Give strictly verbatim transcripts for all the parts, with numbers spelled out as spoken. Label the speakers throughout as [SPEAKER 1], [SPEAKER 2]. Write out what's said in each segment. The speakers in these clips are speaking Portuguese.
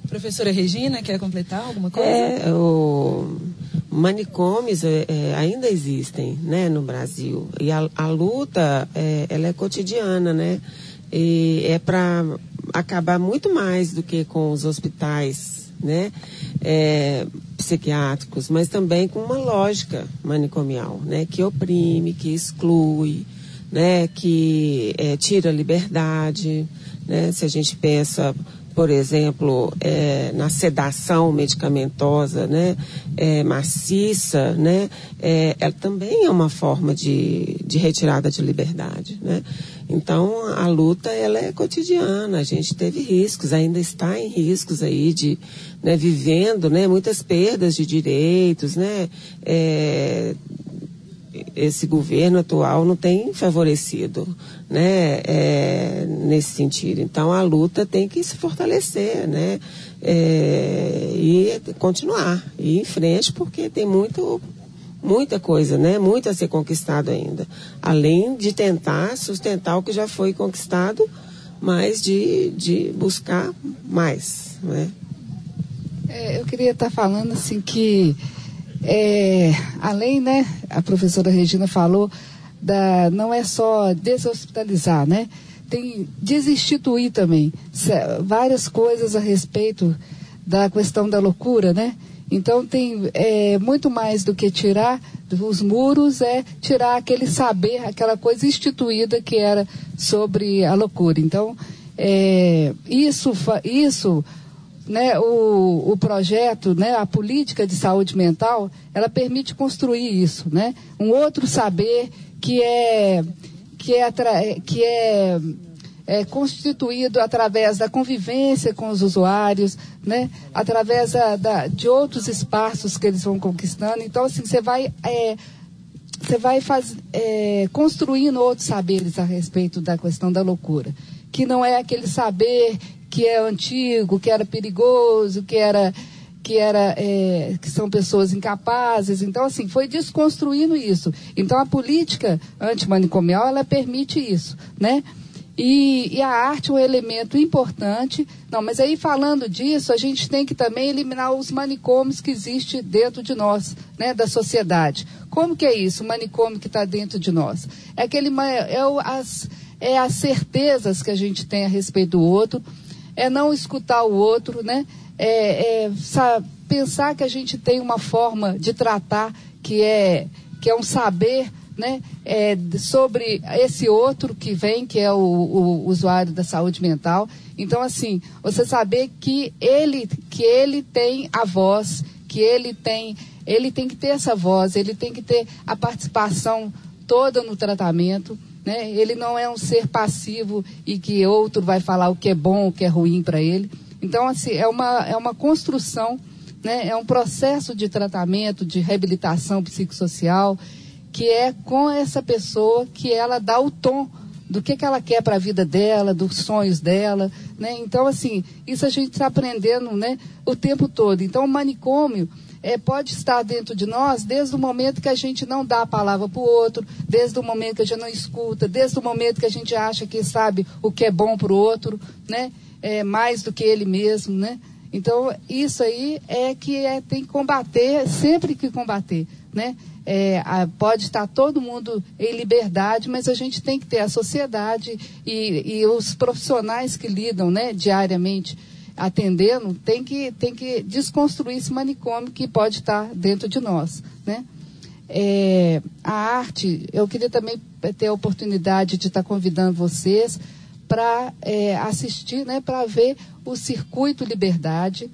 [SPEAKER 1] Professora Regina, quer completar alguma coisa?
[SPEAKER 2] É, o manicômios é, é, ainda existem, né, no Brasil. E a, a luta, é, ela é cotidiana, né? E é para acabar muito mais do que com os hospitais, né, é, psiquiátricos, mas também com uma lógica manicomial, né, que oprime, que exclui, né, que é, tira a liberdade, né? Se a gente pensa, por exemplo, é, na sedação medicamentosa, né, é, maciça, né, é, ela também é uma forma de, de retirada de liberdade, né? Então, a luta, ela é cotidiana, a gente teve riscos, ainda está em riscos aí de, né, vivendo, né, muitas perdas de direitos, né, é, esse governo atual não tem favorecido, né, é, nesse sentido. Então, a luta tem que se fortalecer, né, é, e continuar, ir em frente, porque tem muito, muita coisa, né, muito a ser conquistado ainda. Além de tentar sustentar o que já foi conquistado, mas de, de buscar mais, né.
[SPEAKER 3] É, eu queria estar falando assim que É, além, né, a professora Regina falou, da, não é só deshospitalizar, né, tem desinstituir também várias coisas a respeito da questão da loucura, né, então tem é, muito mais do que tirar os muros, é tirar aquele saber, aquela coisa instituída que era sobre a loucura. Então, é, isso, isso né, o, o projeto, né, a política de saúde mental, ela permite construir isso, né? Um outro saber que é, que é, que é, é constituído através da convivência com os usuários, né? Através da, da, de outros espaços que eles vão conquistando. Então, assim, você vai, é, você vai faz, é, construindo outros saberes a respeito da questão da loucura, que não é aquele saber que é antigo, que era perigoso, que era, que era, é, que são pessoas incapazes. Então, assim, foi desconstruindo isso. Então, a política antimanicomial, ela permite isso, né? E, e a arte é um elemento importante. Não, mas aí, falando disso, a gente tem que também eliminar os manicômios que existem dentro de nós, né, da sociedade. Como que é isso, o manicômio que está dentro de nós? É, aquele, é, o, as, é as certezas que a gente tem a respeito do outro, é não escutar o outro, né? É, é sa- pensar que a gente tem uma forma de tratar que é, que é um saber, né? É, sobre esse outro que vem, que é o, o usuário da saúde mental. Então, assim, você saber que ele, que ele tem a voz, que ele tem, ele tem que ter essa voz, ele tem que ter a participação toda no tratamento. Né? Ele não é um ser passivo e que outro vai falar o que é bom, o que é ruim para ele. Então, assim, é uma, é uma construção, né? É um processo de tratamento, de reabilitação psicossocial, que é com essa pessoa que ela dá o tom do que, que ela quer para a vida dela, dos sonhos dela, né? Então, assim, isso a gente está aprendendo, né, o tempo todo. Então, o manicômio É, pode estar dentro de nós desde o momento que a gente não dá a palavra para o outro, desde o momento que a gente não escuta, desde o momento que a gente acha que sabe o que é bom para o outro, né? É, mais do que ele mesmo, né? Então, isso aí é que é, tem que combater, sempre que combater, né? É, a, pode estar todo mundo em liberdade, mas a gente tem que ter a sociedade e, e os profissionais que lidam, né, diariamente atendendo, tem que, tem que desconstruir esse manicômio que pode estar dentro de nós, né? É, a arte, eu queria também ter a oportunidade de estar convidando vocês para é, assistir, né, para ver o Circuito Liberdade,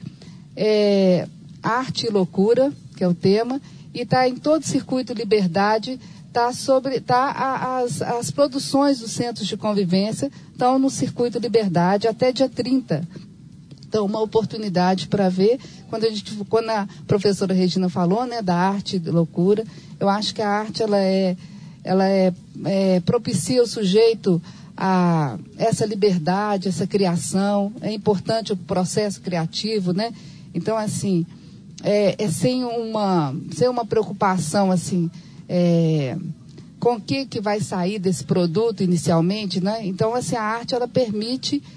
[SPEAKER 3] é, Arte e Loucura, que é o tema, e está em todo o Circuito Liberdade, está sobre, tá a, as, as produções dos centros de convivência estão no Circuito Liberdade até dia trinta. Então, uma oportunidade para ver, quando a, gente, quando a professora Regina falou, né, da arte e loucura, eu acho que a arte, ela é, ela é, é propicia o sujeito a essa liberdade, essa criação, é importante o processo criativo, né? Então, assim, é, é sem, uma, sem uma preocupação, assim, é, com o que, que vai sair desse produto inicialmente, né? Então, assim, a arte, ela permite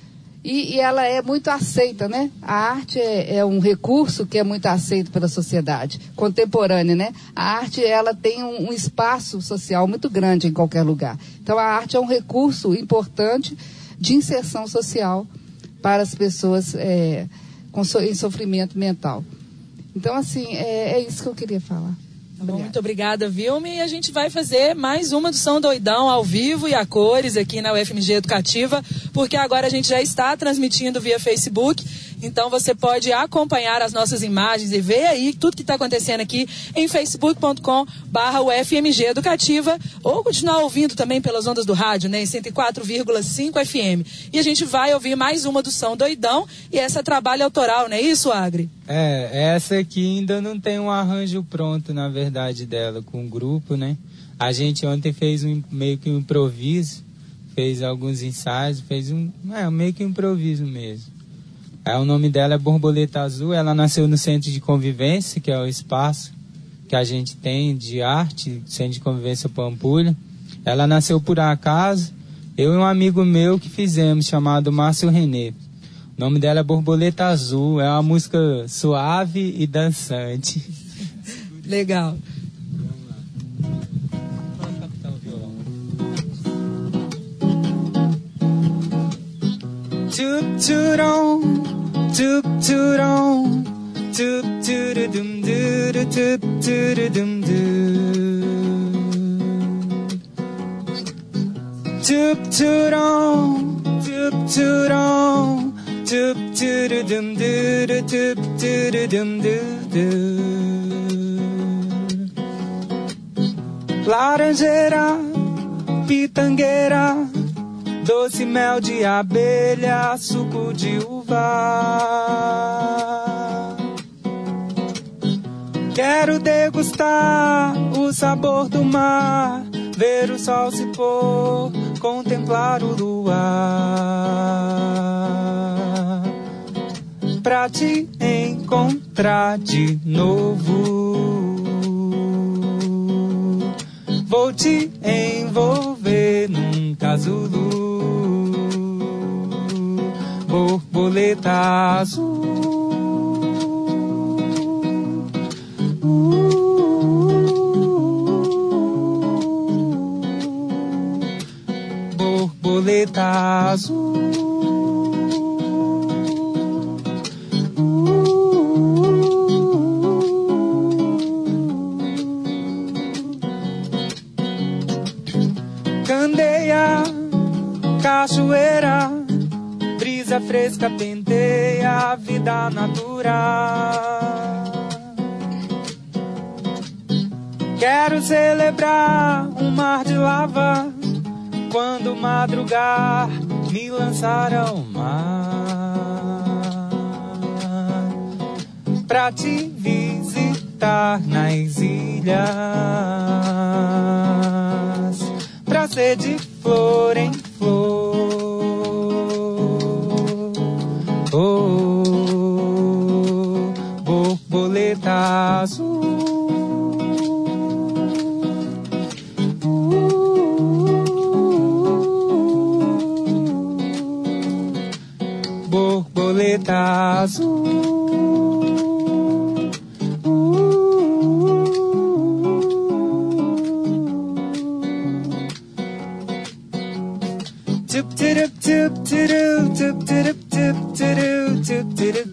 [SPEAKER 3] E, e ela é muito aceita, né? A arte é, é um recurso que é muito aceito pela sociedade contemporânea, né? A arte, ela tem um, um espaço social muito grande em qualquer lugar. Então, a arte é um recurso importante de inserção social para as pessoas é, com so, em sofrimento mental. Então, assim, é, é isso que eu queria falar.
[SPEAKER 1] Bom, muito obrigada, Vilma. E a gente vai fazer mais uma do Som Doidão ao vivo e a cores aqui na U F M G Educativa, porque agora a gente já está transmitindo via Facebook. Então você pode acompanhar as nossas imagens e ver aí tudo que está acontecendo aqui em facebook ponto com barra U F M G Educativa, ou continuar ouvindo também pelas ondas do rádio, né, em cento e quatro vírgula cinco F M. E a gente vai ouvir mais uma do Som Doidão, e essa é trabalho autoral, não é isso, Agri?
[SPEAKER 4] É, essa aqui ainda não tem um arranjo pronto, na verdade, dela, com o grupo, né? A gente ontem fez um, meio que um improviso, fez alguns ensaios, fez um, é, meio que um improviso mesmo. É, o nome dela é Borboleta Azul, ela nasceu no Centro de Convivência, que é o espaço que a gente tem de arte, Centro de Convivência Pampulha. Ela nasceu por acaso, eu e um amigo meu que fizemos, chamado Márcio Renê. O nome dela é Borboleta Azul, é uma música suave e dançante.
[SPEAKER 1] Legal.
[SPEAKER 4] Tup turon, tup turon, tup tudum dum tup tudum dum. Tup turon, tup turon, tup tudum dum tup tudum dum. Laranjeira, pitangueira, doce mel de abelha, suco de uva. Quero degustar o sabor do mar, ver o sol se pôr, contemplar o luar. Pra te encontrar de novo, vou te envolver num casulo. Borboleta azul, uh, borboleta azul, uh, candeia, cachoeira, brisa fresca penteia a vida natural. Quero celebrar um mar de lava, quando madrugar me lançar ao mar, pra te visitar nas ilhas, pra ser de flor em flor. Oh, borboleta azul, uh, borboleta azul, uh, tup tup tup tup tup tup tup tup tup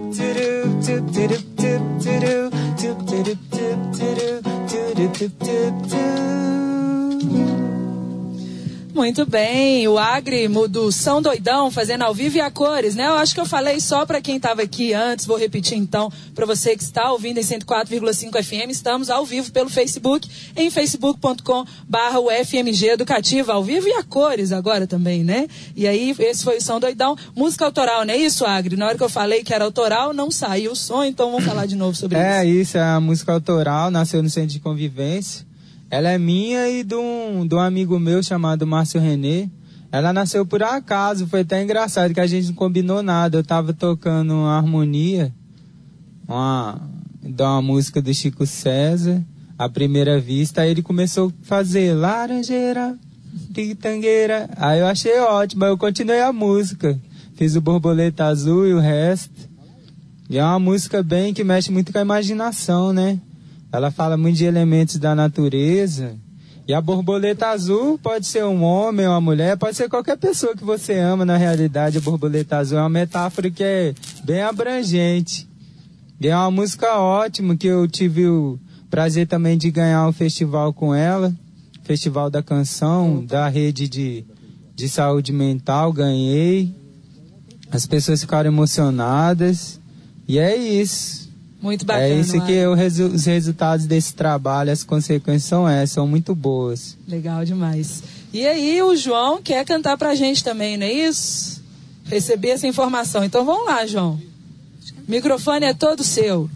[SPEAKER 1] Muito bem, o Agri do Som Doidão fazendo ao vivo e a cores, né? Eu acho que eu falei só para quem estava aqui antes, vou repetir então para você que está ouvindo em cento e quatro vírgula cinco F M, estamos ao vivo pelo Facebook, em facebook ponto com barra U F M G Educativa, ao vivo e a cores agora também, né? E aí, esse foi o Som Doidão, música autoral, não é isso, Agri? Na hora que eu falei que era autoral, não saiu o som, então vamos falar de novo sobre
[SPEAKER 4] é,
[SPEAKER 1] isso.
[SPEAKER 4] É, isso, é a música autoral, nasceu no Centro de Convivência. Ela é minha e de um, de um amigo meu chamado Márcio Renê. Ela nasceu por acaso, foi até engraçado que a gente não combinou nada. Eu tava tocando uma harmonia, uma, de uma música do Chico César, à primeira vista. Aí ele começou a fazer laranjeira, pitangueira. Aí eu achei ótimo, aí eu continuei a música. fiz o Borboleta Azul e o resto. E é uma música bem que mexe muito com a imaginação, né? Ela fala muito de elementos da natureza. E a borboleta azul pode ser um homem ou uma mulher, pode ser qualquer pessoa que você ama, na realidade. A borboleta azul é uma metáfora que é bem abrangente. E é uma música ótima, que eu tive o prazer também de ganhar um festival com ela. Festival da Canção, da Rede de, de Saúde Mental, ganhei. As pessoas ficaram emocionadas. E é isso.
[SPEAKER 1] Muito bacana.
[SPEAKER 4] É isso que eu, os resultados desse trabalho, as consequências são essas, são muito boas.
[SPEAKER 1] Legal demais. E aí o João quer cantar pra gente também, não é isso? Receber essa informação. Então vamos lá, João. O microfone é todo seu.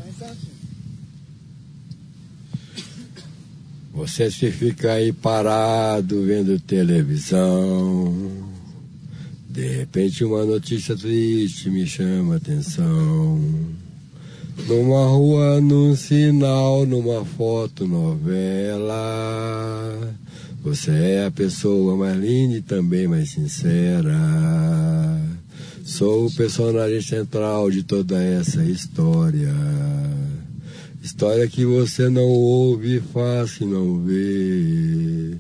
[SPEAKER 5] Você se fica aí parado vendo televisão, de repente uma notícia triste me chama a atenção. Numa rua, num sinal, numa foto novela, você é a pessoa mais linda e também mais sincera. Sou o personagem central de toda essa história. História que você não ouve, faz que não vê.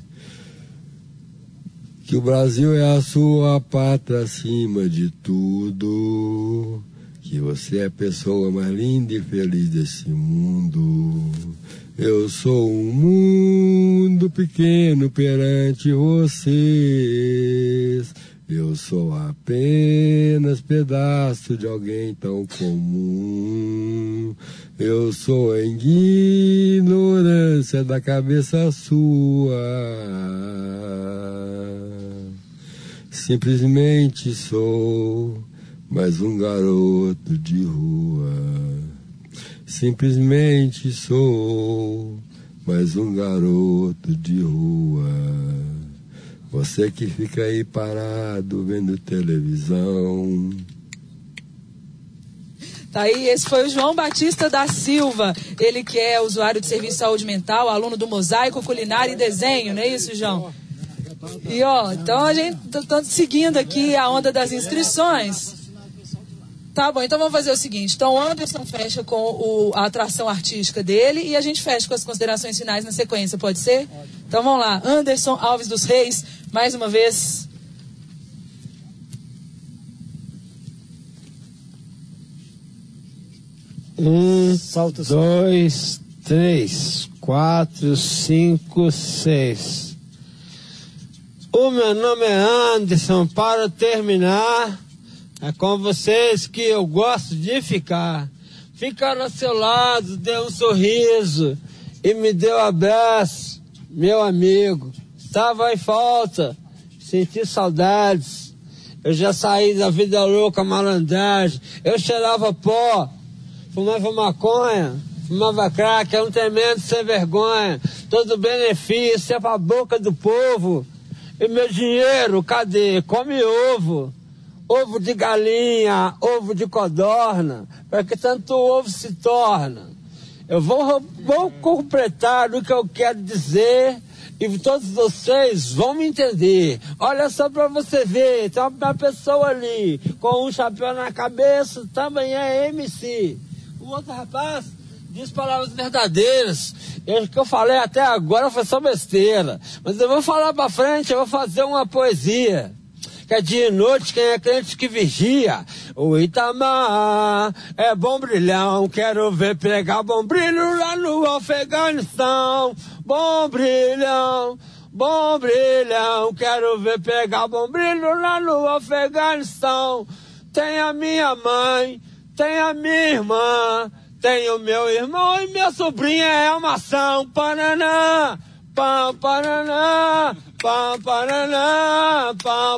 [SPEAKER 5] Que o Brasil é a sua pátria acima de tudo. Que você é a pessoa mais linda e feliz desse mundo. Eu sou um mundo pequeno perante vocês. Eu sou apenas pedaço de alguém tão comum. Eu sou a ignorância da cabeça sua. Simplesmente sou mais um garoto de rua. Simplesmente sou mais um garoto de rua. Você que fica aí parado vendo televisão.
[SPEAKER 1] Tá aí, esse foi o João Batista da Silva. Ele que é usuário de serviço de saúde mental, aluno do Mosaico, Culinária e Desenho, não é isso, João? E ó, então a gente tá seguindo aqui a onda das inscrições. Tá bom, então vamos fazer o seguinte. Então o Anderson fecha com o, a atração artística dele e a gente fecha com as considerações finais na sequência, pode ser? Então vamos lá, Anderson Alves dos Reis, mais uma vez.
[SPEAKER 6] Um, dois, três, quatro, cinco, seis. O meu nome é Anderson. Para terminar, é com vocês que eu gosto de ficar. Ficar ao seu lado, dê um sorriso e me dê um abraço, meu amigo. Estava em falta, senti saudades. Eu já saí da vida louca, malandragem. Eu cheirava pó, fumava maconha, fumava crack, é um tremendo sem vergonha. Todo benefício é pra boca do povo. E meu dinheiro, cadê? Come ovo. Ovo de galinha, ovo de codorna, para que tanto ovo se torna. Eu vou, vou completar o que eu quero dizer e todos vocês vão me entender. Olha só para você ver, tem uma pessoa ali com um chapéu na cabeça, também é M C. O outro rapaz diz palavras verdadeiras. O que eu falei até agora foi só besteira. Mas eu vou falar para frente, eu vou fazer uma poesia. Que é dia e noite, quem é crente que vigia. O Itamar é bom brilhão, quero ver pregar bom brilho lá no Afeganistão. Bom brilhão, bom brilhão, quero ver pegar bom brilho lá no Afeganistão. Tem a minha mãe, tem a minha irmã, tem o meu irmão e minha sobrinha é uma maçã. Paraná, pam, paraná, pam, paraná, pam,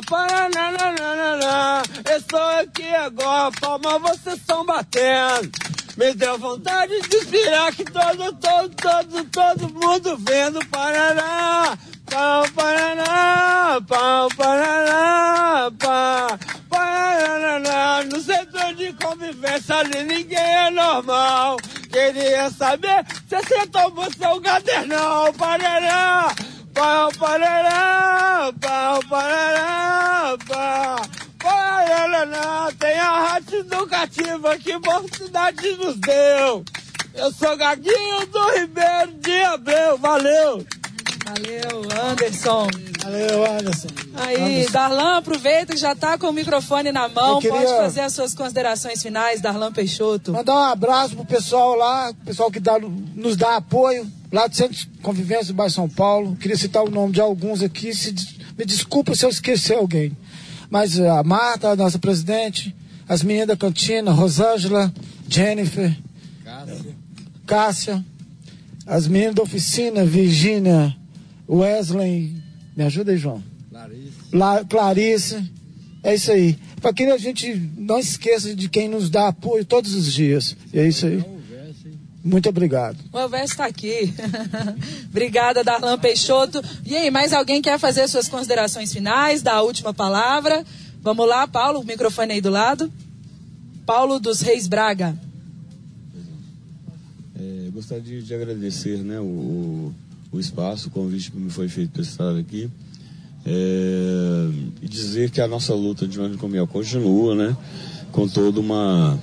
[SPEAKER 6] paraná. Estou aqui agora, palma, vocês estão batendo. Me deu vontade de inspirar que todo, todo, todo, todo mundo vendo Paraná. Pam, Paraná, pam, Paraná, pam, Paraná. No setor de convivência ali ninguém é normal. Queria saber se você tomou seu gadernal. Paraná, pam, Paraná, pam, Paraná, pam, Paraná. a ele não, tem a Rádio Educativa que oportunidade nos deu. Eu sou Gaguinho do Ribeiro de Abreu, valeu.
[SPEAKER 1] Valeu, Anderson.
[SPEAKER 7] Valeu, Anderson.
[SPEAKER 1] Aí,
[SPEAKER 7] Anderson.
[SPEAKER 1] Darlan, aproveita que já está com o microfone na mão,
[SPEAKER 7] queria...
[SPEAKER 1] pode fazer as suas considerações finais, Darlan Peixoto.
[SPEAKER 7] Mandar um abraço pro pessoal lá, o pessoal que dá, nos dá apoio, lá do Centro de Convivência do Bairro São Paulo. Queria citar o nome de alguns aqui, se, me desculpa se eu esquecer alguém. Mas a Marta, a nossa presidente, as meninas da cantina, Rosângela, Jennifer, Cássia, Cássia as meninas da oficina, Virgínia, Wesley, me ajuda aí, João. Clarice. La, Clarice, é isso aí. Para que a gente não esqueça de quem nos dá apoio todos os dias. E é isso aí. Muito obrigado.
[SPEAKER 1] O Elvésio está aqui. Obrigada, Darlan Peixoto. E aí, mais alguém quer fazer suas considerações finais, dar a última palavra? Vamos lá, Paulo, o microfone aí do lado. Paulo dos Reis Braga.
[SPEAKER 5] É, gostaria de, de agradecer, né, o, o espaço, o convite que me foi feito para estar aqui. É, e dizer que a nossa luta de manicomia continua, né, com toda uma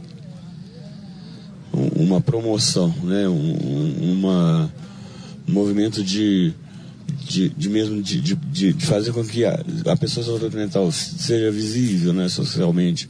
[SPEAKER 5] uma promoção, né, um, uma, um movimento de, de, de mesmo de, de, de fazer com que a, a pessoa saúde mental seja visível, né, socialmente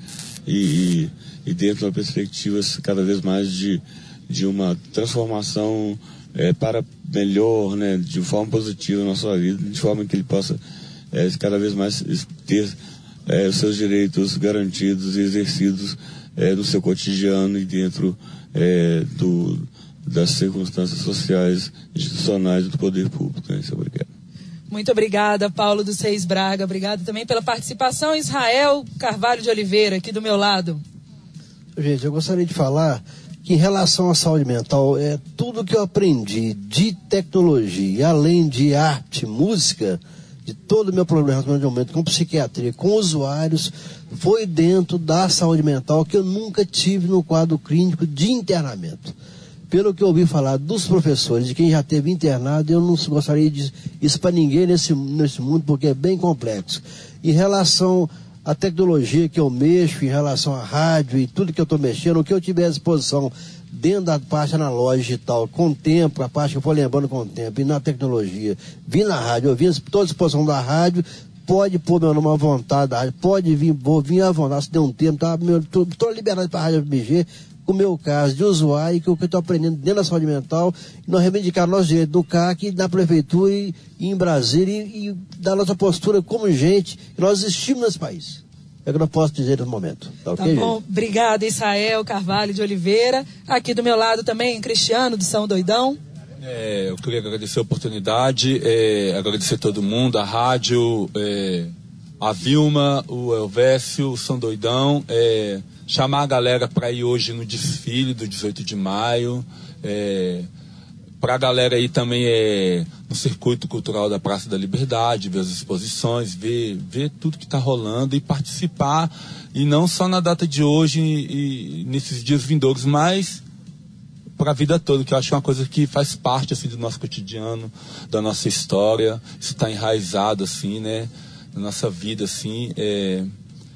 [SPEAKER 5] e, e, e dentro da perspectiva cada vez mais de, de uma transformação é, para melhor, né, de forma positiva na sua vida, de forma que ele possa é, cada vez mais ter é, os seus direitos garantidos e exercidos é, no seu cotidiano e dentro é, do, das circunstâncias sociais, institucionais do poder público. Né? Isso, obrigado.
[SPEAKER 1] Muito obrigada, Paulo dos Reis Braga. Obrigado também pela participação. Israel Carvalho de Oliveira, aqui do meu lado.
[SPEAKER 8] Gente, eu gostaria de falar que em relação à saúde mental, é tudo que eu aprendi de tecnologia, além de arte, música, de todo o meu problema de momento com psiquiatria, com usuários, foi dentro da saúde mental que eu nunca tive no quadro clínico de internamento. Pelo que eu ouvi falar dos professores, de quem já teve internado, eu não gostaria de isso para ninguém nesse, nesse mundo, porque é bem complexo. Em relação à tecnologia que eu mexo, em relação à rádio e tudo que eu estou mexendo, o que eu tiver à disposição dentro da parte analógica digital, com o tempo, a parte que eu for lembrando com o tempo, e na tecnologia, vir na rádio, eu vim toda a disposição da rádio, pode pôr meu nome à vontade da rádio, pode vir, vou vir à vontade, se der um tempo, tá, estou liberado para a Rádio F M G, com o meu caso de usuário, que é o que eu estou aprendendo dentro da saúde mental, e nós reivindicar nosso direito do C A C, na prefeitura e, e em Brasília, e, e dar nossa postura como gente, que nós existimos nesse país. É o que eu não posso dizer no momento. Tá,
[SPEAKER 1] tá
[SPEAKER 8] okay,
[SPEAKER 1] bom,
[SPEAKER 8] gente?
[SPEAKER 1] Obrigada, Israel Carvalho de Oliveira. Aqui do meu lado também, Cristiano de São Doidão.
[SPEAKER 9] É, eu queria agradecer a oportunidade, é, agradecer a todo mundo, a rádio, é, a Vilma, o Elvésio, o São Doidão, é, chamar a galera para ir hoje no desfile do dezoito de maio, é, para a galera aí também é, no circuito cultural da Praça da Liberdade, ver as exposições, ver, ver tudo que está rolando e participar, e não só na data de hoje e, e nesses dias vindouros, mas para a vida toda, que eu acho uma coisa que faz parte assim, do nosso cotidiano, da nossa história, isso está enraizado assim, né, na nossa vida, assim, é,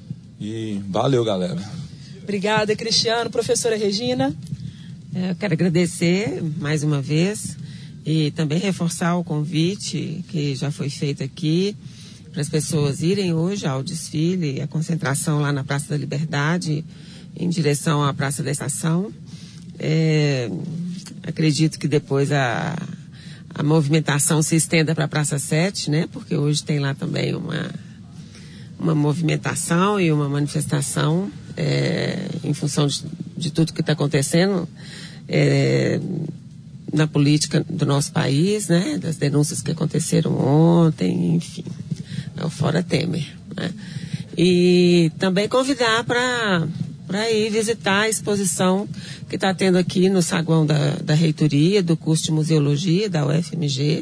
[SPEAKER 9] e valeu, galera.
[SPEAKER 1] Obrigada, Cristiano. Professora Regina.
[SPEAKER 2] Eu quero agradecer mais uma vez e também reforçar o convite que já foi feito aqui para as pessoas irem hoje ao desfile, a concentração lá na Praça da Liberdade, em direção à Praça da Estação. É, acredito que depois a, a movimentação se estenda para a Praça sete, né? Porque hoje tem lá também uma, uma movimentação e uma manifestação é, em função de, de tudo que está acontecendo é, na política do nosso país, né? Das denúncias que aconteceram ontem, enfim, é o Fora Temer, né? E também convidar para para ir visitar a exposição que está tendo aqui no saguão da, da reitoria, do curso de museologia da U F M G.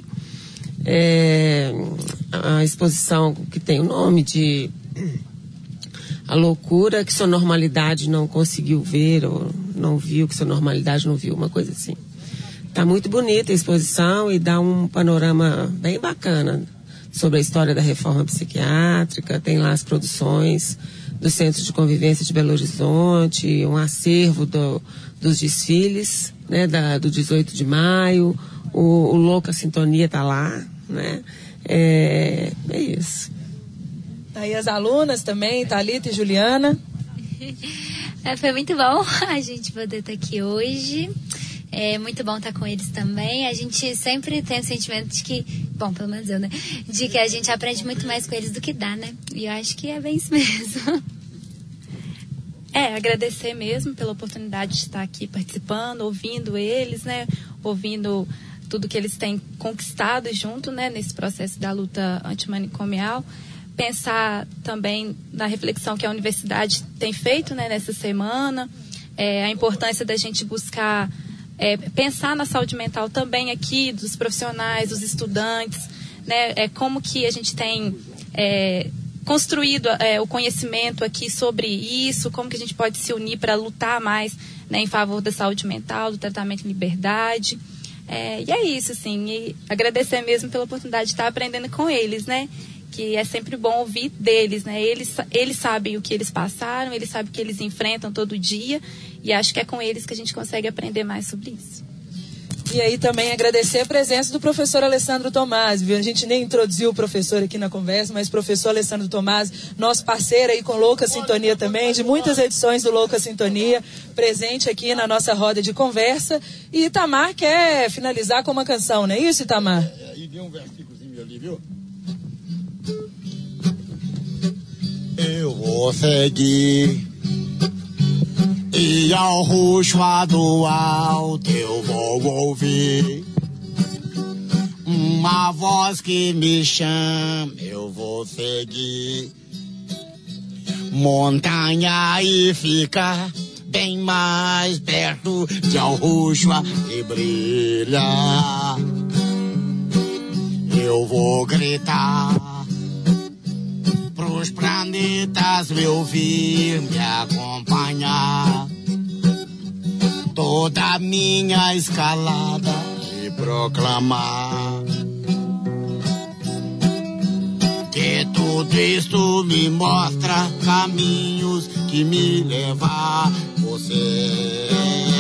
[SPEAKER 2] É, a exposição que tem o nome de A Loucura que Sua Normalidade Não Conseguiu Ver, ou não viu, que sua normalidade não viu, uma coisa assim. Está muito bonita a exposição e dá um panorama bem bacana sobre a história da reforma psiquiátrica. Tem lá as produções do Centro de Convivência de Belo Horizonte, um acervo do, dos desfiles, né, da, do dezoito de maio, o, o Louca Sintonia está lá, né? É, é isso.
[SPEAKER 1] Aí as alunas também, Thalita e Juliana.
[SPEAKER 10] É, foi muito bom a gente poder estar aqui hoje. É muito bom estar com eles também. A gente sempre tem o sentimento de que, bom, pelo menos eu, né? De que a gente aprende muito mais com eles do que dá, né? E eu acho que é bem isso mesmo.
[SPEAKER 11] É, agradecer mesmo pela oportunidade de estar aqui participando, ouvindo eles, né? Ouvindo tudo que eles têm conquistado junto, né? Nesse processo da luta antimanicomial. Pensar também na reflexão que a universidade tem feito, né? Nessa semana. É, a importância da gente buscar... É, pensar na saúde mental também aqui, dos profissionais, dos estudantes, né? É, como que a gente tem é, construído é, o conhecimento aqui sobre isso, como que a gente pode se unir para lutar mais, né, em favor da saúde mental, do tratamento em liberdade. É, e é isso, assim, e agradecer mesmo pela oportunidade de estar aprendendo com eles, né? Que é sempre bom ouvir deles, né? Eles, eles sabem o que eles passaram, eles sabem o que eles enfrentam todo dia, e acho que é com eles que a gente consegue aprender mais sobre isso.
[SPEAKER 1] E aí também agradecer a presença do professor Alessandro Tomasi, viu? A gente nem introduziu o professor aqui na conversa, mas o professor Alessandro Tomasi, nosso parceiro aí com Louca Sintonia também, de muitas edições do Louca Sintonia, presente aqui na nossa roda de conversa. E Itamar quer finalizar com uma canção, não é isso, Itamar?
[SPEAKER 12] É, e deu um versículozinho ali, viu? Eu vou seguir e ao ruxo do alto eu vou ouvir uma voz que me chama, eu vou seguir montanha e ficar bem mais perto de Alruxua e brilha. Eu vou gritar pros planetas me ouvir, me acompanhar toda a minha escalada e proclamar que tudo isto me mostra caminhos que me levam a você.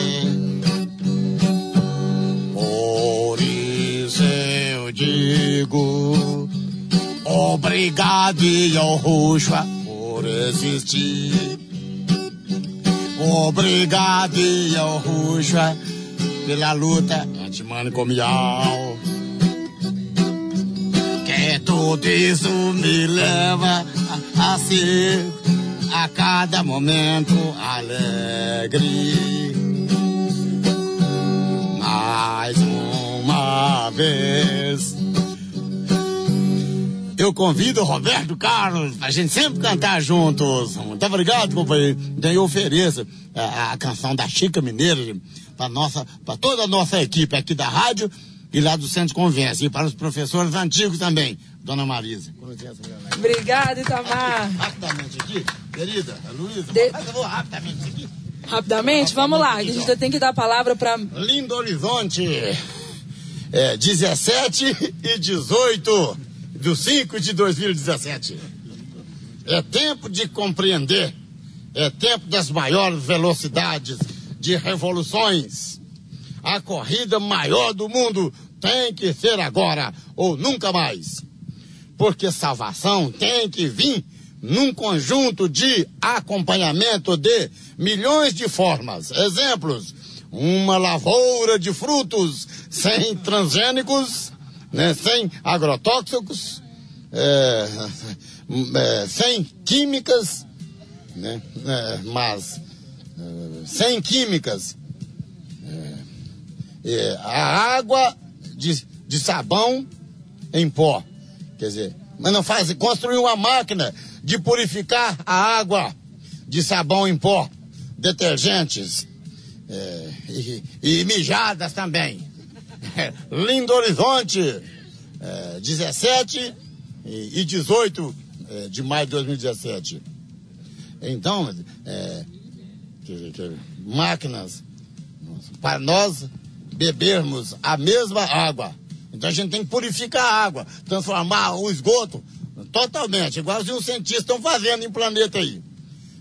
[SPEAKER 12] Por isso eu digo obrigado, Alruxua, por existir. Obrigado, Alruxua, pela luta antimanicomial. Que tudo isso me leva a, a ser a cada momento alegre. Mais uma vez eu convido o Roberto Carlos pra gente sempre cantar juntos. Muito obrigado, companheiro. Então eu ofereço a, a canção da Chica Mineira para nossa, para toda a nossa equipe aqui da rádio e lá do Centro de Convivência, e para os professores antigos também, Dona Marisa. Com licença,
[SPEAKER 1] obrigado, Itamar.
[SPEAKER 12] Rapidamente aqui, querida, Luísa,
[SPEAKER 1] De...
[SPEAKER 12] mas eu vou rapidamente aqui.
[SPEAKER 1] Rapidamente? Vamos lá, a gente tem que dar a palavra para...
[SPEAKER 12] Lindo Horizonte, é, dezessete e dezoito do cinco de dois mil e dezessete. É tempo de compreender, é tempo das maiores velocidades, de revoluções. A corrida maior do mundo tem que ser agora ou nunca mais. Porque salvação tem que vir num conjunto de acompanhamento de milhões de formas. Exemplos: uma lavoura de frutos sem transgênicos, né, sem agrotóxicos, é, é, sem químicas, né, é, mas é, sem químicas. É, é, a água de, de sabão em pó. Quer dizer, mas não faz, construir uma máquina de purificar a água de sabão em pó, detergentes, é, e, e mijadas também. Lindo Horizonte, é, dezessete e dezoito de maio de dois mil e dezessete. Então, é, que, que, máquinas para nós bebermos a mesma água. Então a gente tem que purificar a água, transformar o esgoto totalmente, igual os cientistas estão fazendo em planeta aí.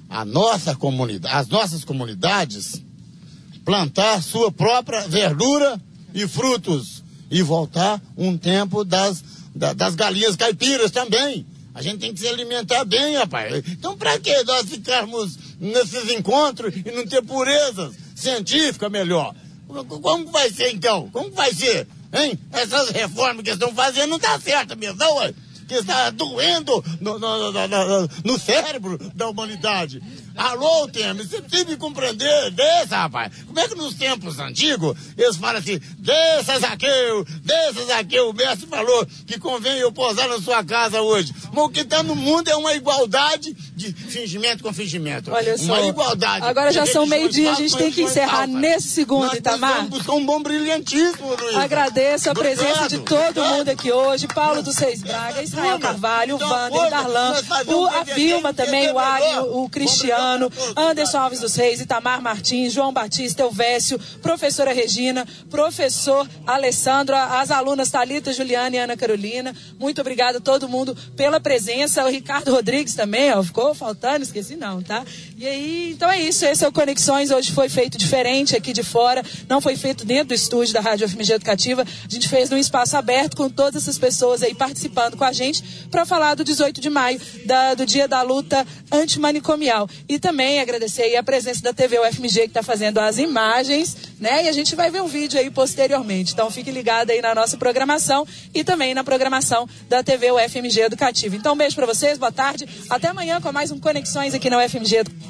[SPEAKER 12] a nossa comunidade, as nossas comunidades plantar sua própria verdura e frutos e voltar um tempo das, da, das galinhas caipiras também. A gente tem que se alimentar bem, rapaz. Então, para que nós ficarmos nesses encontros e não ter purezas científicas melhor? Como vai ser, então? Como vai ser? Hein? Essas reformas que estão fazendo não tá certa mesmo, não, ué? Que está doendo no, no, no, no, no cérebro da humanidade. Alô, Temer, você precisa me compreender dessa, rapaz. Como é que nos tempos antigos eles falam assim, deixa Zaqueu, deixa Zaqueu, o mestre falou que convém eu posar na sua casa hoje. Mas o que está no mundo é uma igualdade de fingimento com fingimento.
[SPEAKER 1] Olha só,
[SPEAKER 12] uma igualdade.
[SPEAKER 1] Agora já são meio-dia, a gente tem que encerrar falta. Nesse segundo,
[SPEAKER 12] Nós
[SPEAKER 1] Itamar.
[SPEAKER 12] Vamos buscar um bom brilhantismo, Luiz.
[SPEAKER 1] Agradeço a
[SPEAKER 12] Obrigado.
[SPEAKER 1] presença de todo Obrigado. mundo aqui hoje. Paulo dos Reis Braga, Israel Carvalho, o Wander, o Darlan, o, a Vilma também, o Agno, o Cristiano, Anderson Alves dos Reis, Itamar Martins, João Batista, Elvésio, professora Regina, professor Alessandro, as alunas Thalita, Juliana e Ana Carolina. Muito obrigada a todo mundo pela presença. O Ricardo Rodrigues também, ó, ficou faltando, esqueci não, tá? E aí, então é isso, esse é o Conexões. Hoje foi feito diferente aqui de fora, não foi feito dentro do estúdio da Rádio F M G Educativa. A gente fez num espaço aberto com todas essas pessoas aí participando com a gente para falar do dezoito de maio, da, do dia da luta antimanicomial. E também agradecer aí a presença da T V U F M G que está fazendo as imagens, né? E a gente vai ver um vídeo aí posteriormente. Então fique ligado aí na nossa programação e também na programação da T V U F M G Educativa. Então um beijo para vocês, boa tarde. Até amanhã com mais um Conexões aqui na U F M G Educativa.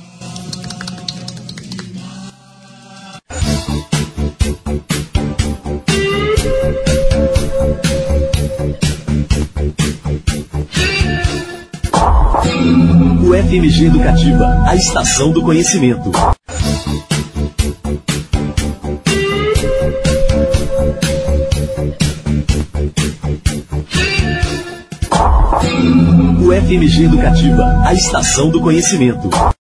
[SPEAKER 13] U F M G Educativa, a estação do conhecimento. U F M G Educativa, a estação do conhecimento.